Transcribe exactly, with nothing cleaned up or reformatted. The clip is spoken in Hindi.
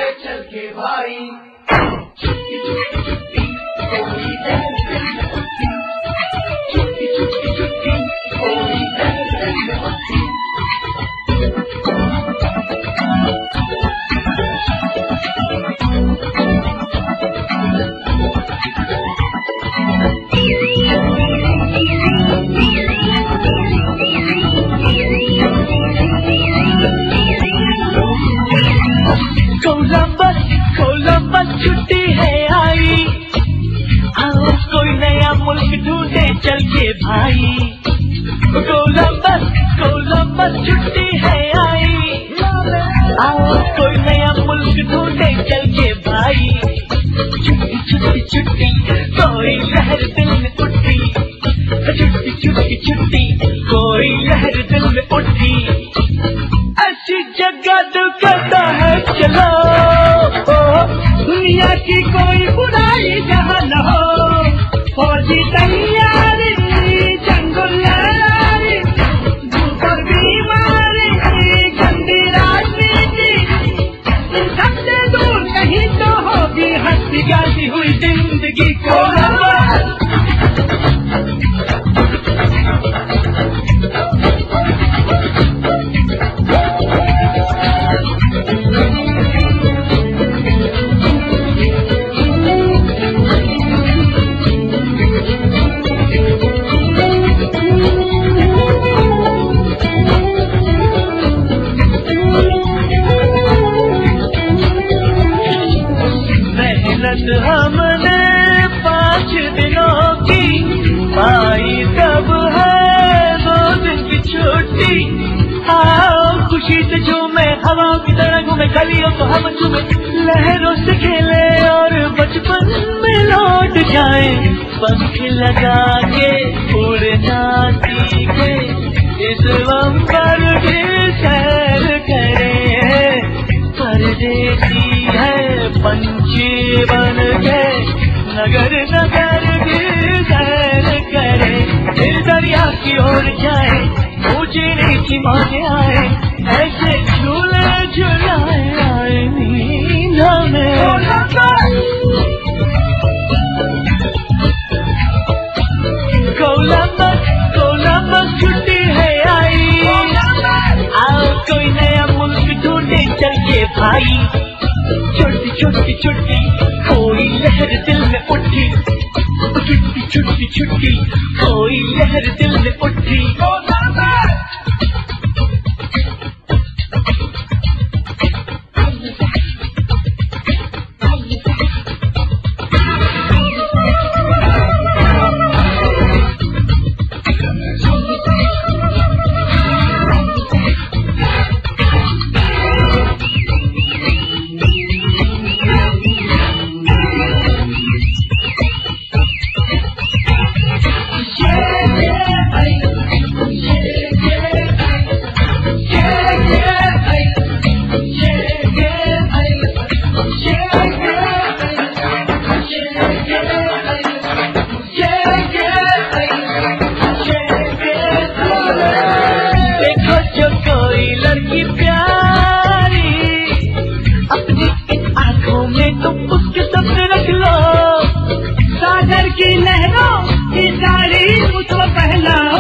है चल के भाई, छुट्टी छुट्टी छुट्टी कोई लहर दिल में उठती, छुट्टी छुट्टी छुट्टी कोई लहर दिल में उठती। कोलंबस कोलंबस छुट्टी है आई, आओ कोई नया मुल्क ढूंढे चल के भाई। कोलंबस कोलंबस छुट्टी है आई, आओ कोई नया मुल्क ढूंढे चल के भाई। छुट्टी छुट्टी छुट्टी कोई लहर दिल में उठी, छुट्टी छुट्टी छुट्टी कोई लहर दिल में उठी। ऐसी जगह तो कहता है चलो, दुनिया की कोई बुराई जहाँ न हो, फौजी तैयारी जंगुलारी ऊपर बीमारी गंदी राजनीति, सबसे दूर कहीं तो होगी हंसी गाती हुई जिंदगी। कोलंबस हमने पाँच दिनों की पाई, तब है दो दिन की छुट्टी। आओ खुशी से झूमे, हवाओं की तरह घूमे, गलियों को हम झूमे, लहरों से खेले और बचपन में लौट जाए। पंख लगा के उड़ना सीखे, इस बम्पर की सैर करे, परदेसी है पंछी बन के नगर नगर की सैर करे। फिर दरिया की ओर जाए, ऊंची नीची मौजें आए, ऐसे झूले झुलाए आए नींद में। कोलंबस कोलंबस छुट्टी है आई, आओ कोई नया मुल्क ढूंढे चल के भाई। छुट्टी छुट्टी छुट्टी कोई लहर दिल में उठी, छुट्टी छुट्टी छुट्टी कोई लहर दिल में उठी। की लहरों की साड़ी मुझको पहना,